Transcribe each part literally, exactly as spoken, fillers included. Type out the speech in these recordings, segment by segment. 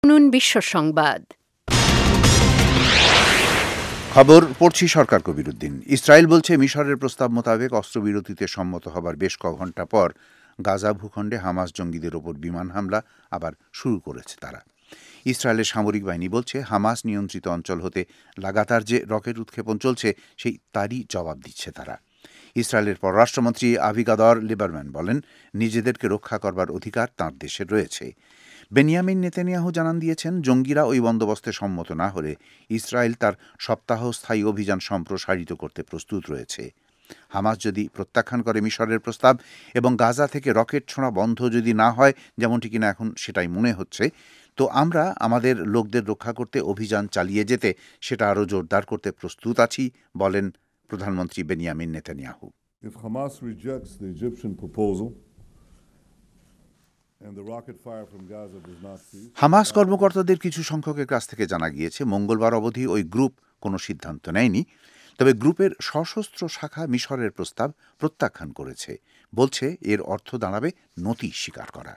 শুনুন বিশ্ব সংবাদ। খবর পড়ছি সরকার কবিরুদ্দিন। ইসরায়েল বলছে মিশরের প্রস্তাব মোতাবেক অস্ত্রবিরতিতে সম্মত হবার বেশ ক ঘণ্টা পর গাজা ভূখণ্ডে হামাস জঙ্গিদের ওপর বিমান হামলা আবার শুরু করেছে তারা। ইসরায়েলের সামরিক বাহিনী বলছে হামাস নিয়ন্ত্রিত অঞ্চল হতে লাগাতার যে রকেট উৎক্ষেপণ চলছে সেই তারই জবাব দিচ্ছে তারা। ইসরায়েলের পররাষ্ট্রমন্ত্রী আভিগাদর লিবারম্যান বলেন, নিজেদেরকে রক্ষা করবার অধিকার তাঁর দেশের রয়েছে। বেনিয়ামিন নেতানিয়াহু জানান দিয়েছেন, জঙ্গিরা ওই বন্দোবস্তে সম্মত না হলে ইসরায়েল তার সপ্তাহ স্থায়ী অভিযান সম্প্রসারিত করতে প্রস্তুত রয়েছে। হামাস যদি প্রত্যাখ্যান করে মিশরের প্রস্তাব এবং গাজা থেকে রকেট ছোঁড়া বন্ধ যদি না হয়, যেমনটি কিনা এখন সেটাই মনে হচ্ছে, তো আমরা আমাদের লোকদের রক্ষা করতে অভিযান চালিয়ে যেতে সেটা আরও জোরদার করতে প্রস্তুত আছি, বলেন প্রধানমন্ত্রী Benjamin Netanyahu. If Hamas rejects the Egyptian proposal, Hamas কর্মকর্তাদের কিছু সংখ্যকের কাছ থেকে জানা গিয়েছে, মঙ্গলবার অবধি ওই গ্রুপ কোনো সিদ্ধান্ত নেয়নি। তবে গ্রুপের সশস্ত্র শাখা মিশরের প্রস্তাব প্রত্যাখ্যান করেছে, বলছে এর অর্থ দাঁড়াবে নতি স্বীকার করা।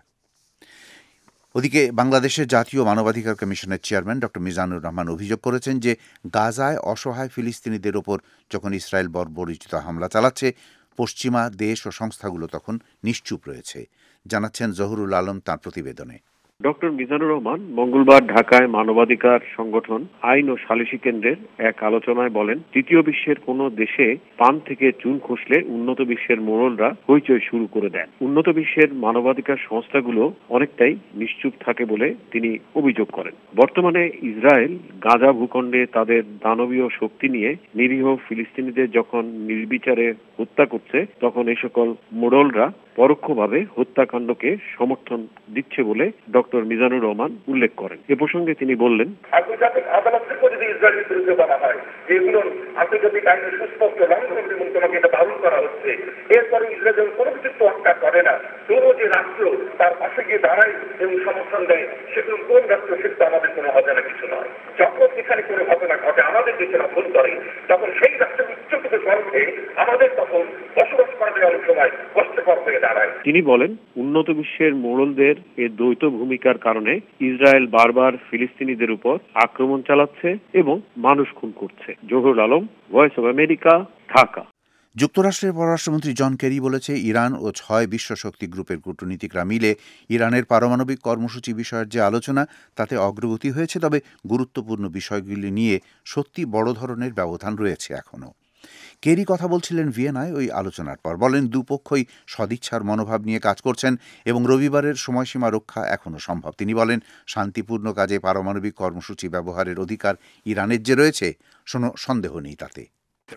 ওদিকে বাংলাদেশের জাতীয় মানবাধিকার কমিশনের চেয়ারম্যান ড মিজানুর রহমান অভিযোগ করেছেন যে গাজায় অসহায় ফিলিস্তিনিদের ওপর যখন ইসরায়েল বর্বরোচিত হামলা চালাচ্ছে, পশ্চিমা দেশ ও সংস্থাগুলো তখন নিশ্চুপ রয়েছে। জানাচ্ছেন জহুরুল আলম তাঁর প্রতিবেদনে। ডক্টর মিজানুর রহমান মঙ্গলবার ঢাকায় মানবাধিকার সংগঠন আইন ও সালিসি কেন্দ্রের এক আলোচনায় বলেন, তৃতীয় বিশ্বের কোন দেশে পান থেকে চুন খসলে উন্নত বিশ্বের মোড়লরা হইচই শুরু করে দেন। উন্নত বিশ্বের মানবাধিকার সংস্থাগুলো অনেকটাই নিশ্চুপ থাকে বলে তিনি অভিযোগ করেন। বর্তমানে ইসরায়েল গাজা ভূখণ্ডে তাদের দানবীয় শক্তি নিয়ে নিরীহ ফিলিস্তিনিদের যখন নির্বিচারে হত্যা করছে, তখন এই সকল মোড়লরা পরোক্ষভাবে হত্যাকাণ্ডকে সমর্থন দিচ্ছে বলে ডক্টর মিজানুর রহমান উল্লেখ করেন। এ প্রসঙ্গে তিনি বললেন, আন্তর্জাতিক আদালত থেকে যদি ইসরায়েলের বিরুদ্ধে বলা হয় যেগুলো আন্তর্জাতিক আইনের সুস্পষ্ট লঙ্ঘন এবং তোমাকে এটা ধারণ করা হচ্ছে, এরপরে ইসরায়েল কোনো কিছু তোয়াক্কা করে না, কোনো যে রাষ্ট্র তার পাশে গিয়ে দাঁড়ায় এবং সমর্থন দেয়, সেগুলো কোন রাষ্ট্র সেটা আমাদের কোনো অজানা কিছু নয়। যখন এখানে কোনো ঘটনা ঘটে আমাদের দেশের অভ্যন্তরে, তখন সেই রাষ্ট্রের উচ্চকিত গর্ভে আমাদের তখন বসবাস করার অনেক সময় কষ্টকর হয়ে দাঁড়ায়। তিনি বলেন, উন্নত বিশ্বের মোড়লদের এ দ্বৈত ভূমিকার কারণে ইসরায়েল বারবার ফিলিস্তিনিদের উপর আক্রমণ চালাচ্ছে এবং মানুষ খুন করছে। Zahurul Alam, voice of America, Dhaka. যুক্তরাষ্ট্রের পররাষ্ট্রমন্ত্রী জন কেরি বলেছে, ইরান ও ছয় বিশ্ব শক্তি গ্রুপের কূটনীতিকরা মিলে ইরানের পারমাণবিক কর্মসূচি বিষয়ের যে আলোচনা, তাতে অগ্রগতি হয়েছে, তবে গুরুত্বপূর্ণ বিষয়গুলি নিয়ে সত্যি বড় ধরনের ব্যবধান রয়েছে এখনও। কেরি কথা বলছিলেন ভিয়েনায় ওই আলোচনার পর। বলেন, দুপক্ষই সদিচ্ছার মনোভাব নিয়ে কাজ করছেন এবং রবিবারের সময়সীমা রক্ষা এখনও সম্ভব। তিনি বলেন, শান্তিপূর্ণ কাজে পারমাণবিক কর্মসূচি ব্যবহারের অধিকার ইরানের যে রয়েছে, কোনো সন্দেহ নেই তাতে।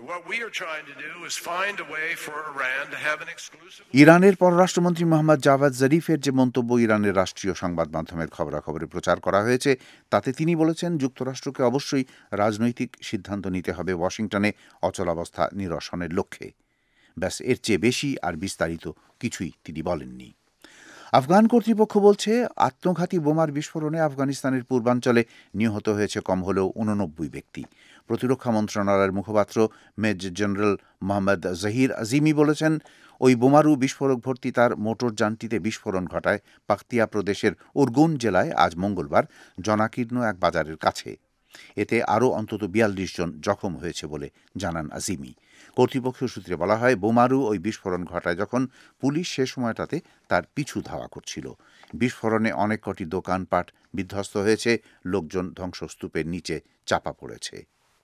ইরানের পররাষ্ট্রমন্ত্রী মোহাম্মদ জাভাদ জরিফের যে মন্তব্য ইরানের রাষ্ট্রীয় সংবাদ মাধ্যমের খবরাখবরে প্রচার করা হয়েছে, তাতে তিনি বলেছেন, যুক্তরাষ্ট্রকে অবশ্যই রাজনৈতিক সিদ্ধান্ত নিতে হবে ওয়াশিংটনে অচলাবস্থা নিরসনের লক্ষ্যে। ব্যাস, এর চেয়ে বেশি আর বিস্তারিত কিছুই তিনি বলেননি। আফগান কর্তৃপক্ষ বলছে, আত্মঘাতী বোমার বিস্ফোরণে আফগানিস্তানের পূর্বাঞ্চলে নিহত হয়েছে কম হলেও উননব্বই ব্যক্তি। প্রতিরক্ষা মন্ত্রণালয়ের মুখপাত্র মেজর জেনারেল মোহাম্মদ জহির আজিমি বলেছেন, ওই বোমারু বিস্ফোরক ভর্তি তার মোটরযানটিতে বিস্ফোরণ ঘটায় পাকতিয়া প্রদেশের উরগুন জেলায় আজ মঙ্গলবার জনাকীর্ণ এক বাজারের কাছে। এতে আরও অন্তত বিয়াল্লিশ জন জখম হয়েছে বলে জানান আজিমি। কর্তৃপক্ষ সূত্রে বলা হয়, বোমারু ওই বিস্ফোরণ ঘটায় যখন পুলিশ সে সময়টাতে তার পিছু ধাওয়া করছিল। বিস্ফোরণে অনেক কটি দোকানপাট বিধ্বস্ত হয়েছে, লোকজন ধ্বংসস্তূপের নিচে চাপা পড়েছে।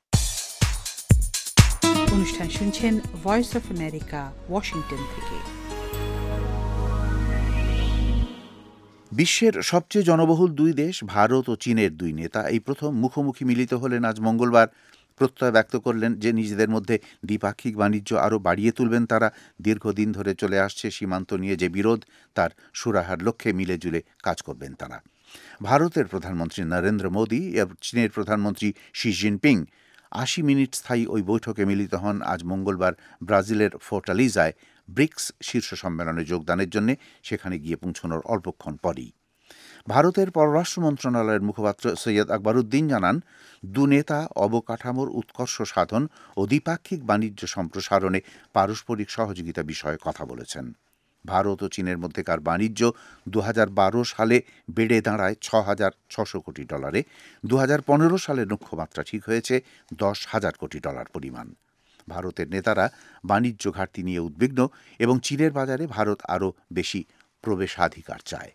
অনুষ্ঠান শুনছেন ভয়েস অফ আমেরিকা, ওয়াশিংটন থেকে। বিশ্বের সবচেয়ে জনবহুল দুই দেশ ভারত ও চীনের দুই নেতা এই প্রথম মুখোমুখি মিলিত হলেন আজ মঙ্গলবার। প্রত্যয় ব্যক্ত করলেন যে নিজেদের মধ্যে দ্বিপাক্ষিক বাণিজ্য আরও বাড়িয়ে তুলবেন তারা। দীর্ঘদিন ধরে চলে আসছে সীমান্ত নিয়ে যে বিরোধ, তার সুরাহার লক্ষ্যে মিলেজুলে কাজ করবেন তারা। ভারতের প্রধানমন্ত্রী নরেন্দ্র মোদী এবং চীনের প্রধানমন্ত্রী শি জিনপিং আশি মিনিট স্থায়ী ওই বৈঠকে মিলিত হন আজ মঙ্গলবার ব্রাজিলের ফোর্টালিজায় ব্রিক্স শীর্ষ সম্মেলনে যোগদানের জন্য সেখানে গিয়ে পৌঁছানোর অল্পক্ষণ পরই। ভারতের পররাষ্ট্র মন্ত্রণালয়ের মুখপাত্র সৈয়দ আকবরউদ্দিন জানান, দু নেতা অবকাঠামোর উৎকর্ষ সাধন ও দ্বিপাক্ষিক বাণিজ্য সম্প্রসারণে পারস্পরিক সহযোগিতা বিষয়ে কথা বলেছেন। ভারত ও চীনের মধ্যেকার বাণিজ্য দু হাজার বারো সালে বেড়ে দাঁড়ায় ছ হাজার ছশো কোটি ডলারে। দু হাজার পনেরো সালে লক্ষ্যমাত্রা ঠিক হয়েছে দশ হাজার কোটি ডলার পরিমাণ। ভারতের নেতারা বাণিজ্য ঘাটতি নিয়ে উদ্বিগ্ন এবং চীনের বাজারে ভারত আরও বেশি প্রবেশাধিকার চায়।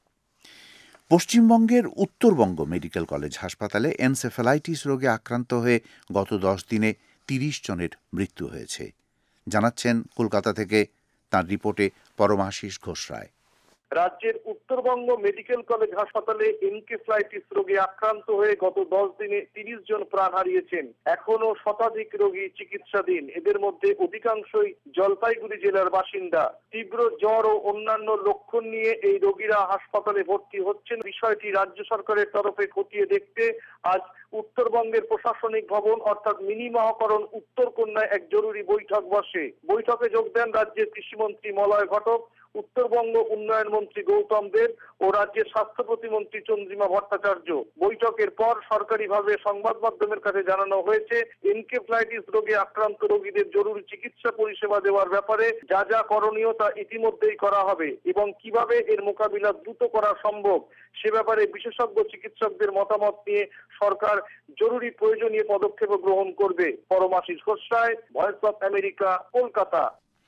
পশ্চিমবঙ্গের উত্তরবঙ্গ মেডিকেল কলেজ হাসপাতালে এনসেফ্যালাইটিস রোগে আক্রান্ত হয়ে গত দশ দিনে তিরিশ জনের মৃত্যু হয়েছে, জানাচ্ছেন কলকাতা থেকে তাঁর রিপোর্টে পরমাশিস ঘোষ রায়। রাজ্যের উত্তরবঙ্গ মেডিকেল কলেজ হাসপাতালে এনকেফ্লাইটিস রোগে আক্রান্ত হয়ে গত দশ দিনে তিরিশ জন প্রাণ হারিয়েছেন। এখনো শতাধিক রোগী চিকিৎসাধীন। এদের মধ্যে অধিকাংশই জলপাইগুড়ি জেলার বাসিন্দা। তীব্র জ্বর ও অন্যান্য লক্ষণ নিয়ে এই রোগীরা হাসপাতালে ভর্তি হচ্ছেন। বিষয়টি রাজ্য সরকারের তরফে খতিয়ে দেখতে আজ উত্তরবঙ্গের প্রশাসনিক ভবন অর্থাৎ মিনি মহাকরণ উত্তরকন্যায় এক জরুরি বৈঠক বসে। বৈঠকে যোগ দেন রাজ্যের কৃষিমন্ত্রী মলয় ঘটক, উত্তরবঙ্গ উন্নয়ন মন্ত্রী গৌতম দেব ও রাজ্যের স্বাস্থ্য প্রতিমন্ত্রী চন্দ্রিমা ভট্টাচার্য। বৈঠকের পর সরকারিভাবে সংবাদ মাধ্যমের কাছে জানানো হয়েছে, এনকেফ্লাইটিস রোগে আক্রান্ত রোগীদের জরুরি চিকিৎসা পরিষেবা দেওয়ার ব্যাপারে যা যা করণীয় তা ইতিমধ্যেই করা হবে এবং কিভাবে এর মোকাবিলা দ্রুত করা সম্ভব সে ব্যাপারে বিশেষজ্ঞ চিকিৎসকদের মতামত নিয়ে সরকার জরুরি প্রয়োজনীয় পদক্ষেপ গ্রহণ করবে। Paramashis Ghosh Roy, voice of America, Kolkata.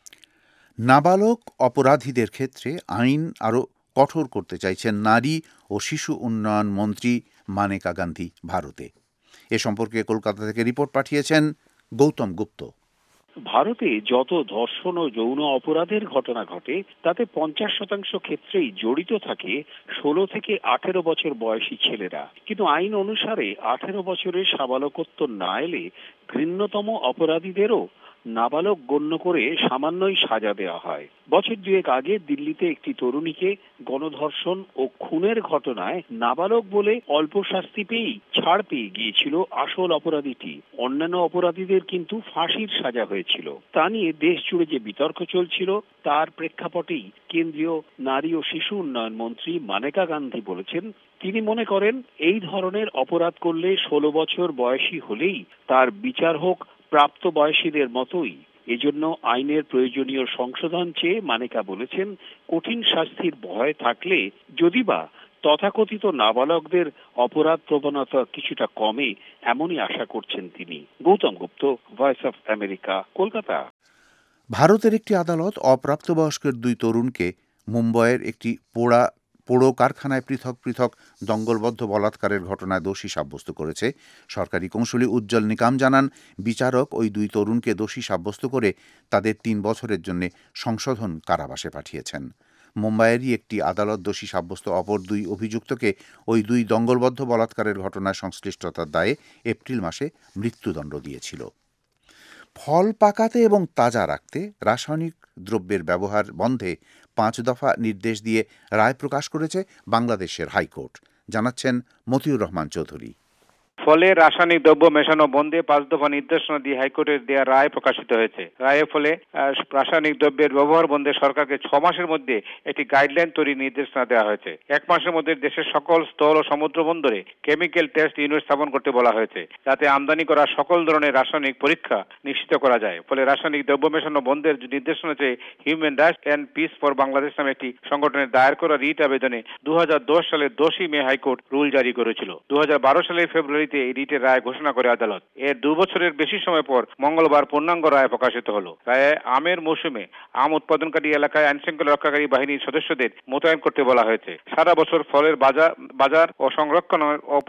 নাবালক অপরাধীদের ক্ষেত্রে আইন আরও কঠোর করতে চাইছেন নারী ও শিশু উন্নয়ন মন্ত্রী মানেকা গান্ধী ভারতে। এ সম্পর্কে কলকাতা থেকে রিপোর্ট পাঠিয়েছেন গৌতম গুপ্ত। ভারতে যত ধর্ষণ ও যৌন অপরাধের ঘটনা ঘটে তাতে পঞ্চাশ শতাংশ ক্ষেত্রেই জড়িত থাকে ষোলো থেকে আঠেরো বছর বয়সী ছেলেরা। কিন্তু আইন অনুসারে আঠেরো বছরের সাবালকত্ব না এলে ঘৃণ্যতম অপরাধীদেরও নাবালক গণ্য করে সামান্যই সাজা দেওয়া হয়। বছর দুয়েক আগে দিল্লিতে একটি তরুণীকে গণধর্ষণ ও খুনের ঘটনায় নাবালক বলে অল্প শাস্তি পেয়েই ছাড় পেয়ে গিয়েছিল আসল অপরাধীটি। অন্যান্য অপরাধীদের কিন্তু ফাঁসির সাজা হয়েছিল। তা নিয়ে দেশ জুড়ে যে বিতর্ক চলছিল তার প্রেক্ষাপটেই কেন্দ্রীয় নারী ও শিশু উন্নয়ন মন্ত্রী মানেকা গান্ধী বলেছেন, তিনি মনে করেন এই ধরনের অপরাধ করলে ষোলো বছর বয়সী হলেই তার বিচার হোক প্রাপ্ত বয়সীদের মতোই। এজন্য আইনের প্রয়োজনীয় সংশোধন চেয়ে মানেকা বলেছেন, কঠিন শাস্তির ভয় থাকলে যদিবা তথাকথিত নাবালকদের অপরাধ প্রবণতা কিছুটা কমে, এমনই আশা করছেন তিনি। Gautam Gupta, voice of America, Kolkata. ভারতের একটি আদালত অপ্রাপ্তবয়স্কের দুই তরুণকে মুম্বইয়ের একটি পোড়া পোড়ো কারখানায় পৃথক পৃথক দঙ্গলবদ্ধ বলাৎকারের ঘটনায় দোষী সাব্যস্ত করেছে। সরকারি কৌঁসুলি উজ্জ্বল নিকাম জানান, বিচারক ওই দুই তরুণকে দোষী সাব্যস্ত করে তাদের তিন বছরের জন্য সংশোধন কারাবাসে পাঠিয়েছেন। মুম্বাইয়েরই একটি আদালত দোষী সাব্যস্ত অপর দুই অভিযুক্তকে ওই দুই দঙ্গলবদ্ধ বলাৎকারের ঘটনায় সংশ্লিষ্টতার দায়ে এপ্রিল মাসে মৃত্যুদণ্ড দিয়েছিল। ফল পাকাতে এবং তাজা রাখতে রাসায়নিক দ্রব্যের ব্যবহার বন্ধে পাঁচ দফা নির্দেশ দিয়ে রায় প্রকাশ করেছে বাংলাদেশের হাইকোর্ট, জানাচ্ছেন মতিউর রহমান চৌধুরী। ফলে রাসায়নিক দ্রব্য মেশানো বন্ধে পাঁচ দফা নির্দেশনা দিয়ে হাইকোর্টের দেয়া রায় প্রকাশিত হয়েছে। রায়ের ফলে রাসায়নিক দ্রব্যের ব্যবহার বন্ধে সরকারকে ছ মাসের মধ্যে একটি গাইডলাইন তৈরির নির্দেশনা দেওয়া হয়েছে। এক মাসের মধ্যে দেশের সকল স্থল ও সমুদ্র বন্দরে কেমিক্যাল টেস্ট ইউনিট স্থাপন করতে বলা হয়েছে, যাতে আমদানি করা সকল ধরনের রাসায়নিক পরীক্ষা নিশ্চিত করা যায়। ফলে রাসায়নিক দ্রব্য মেশানো বন্ধের নির্দেশনা চেয়ে human rights and peace for Bangladesh নামে একটি সংগঠনের দায়ের করা রিট আবেদনে দু হাজার দশ সালের দশই মে হাইকোর্ট রুল জারি করেছিল। দু হাজার বারো সালের ফেব্রুয়ারি এই রিটের রায় ঘোষণা করে আদালত। এর দু বছরের বেশি সময় পর মঙ্গলবার পূর্ণাঙ্গ রায় প্রকাশিত হলো। রায়ে আমের মৌসুমে আম উৎপাদনকারী এলাকায় আইনশৃঙ্খলা রক্ষাকারী বাহিনীর সদস্যদের মোতায়েন করতে বলা হয়েছে। সারা বছর ফলের বাজার বাজার ও সংরক্ষণ ও